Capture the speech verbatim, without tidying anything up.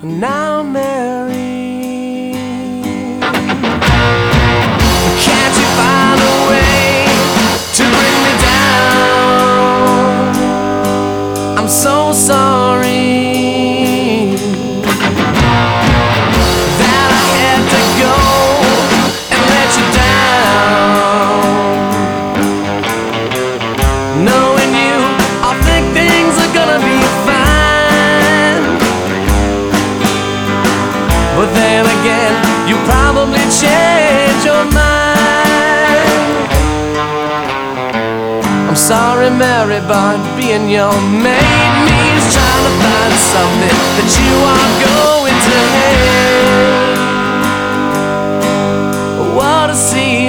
now married. Can't you find a way to bring me down? I'm so sorry that I had to go and let you down. Knowing you, I think things are gonna be fine. But then again, you probably change your mind. I'm sorry, Mary, but being your maid means trying to find something that you are going to hate. What a scene.